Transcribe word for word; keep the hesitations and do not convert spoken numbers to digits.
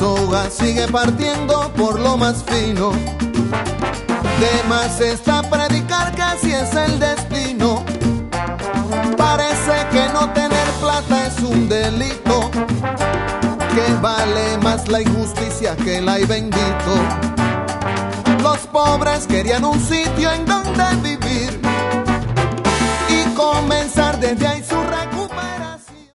soga sigue partiendo por lo más fino. De más está predicar que así es el destino. Parece que no tener plata es un delito, que vale más la injusticia que el ay bendito. Los pobres querían un sitio en donde vivir y comenzar desde ahí su recurso.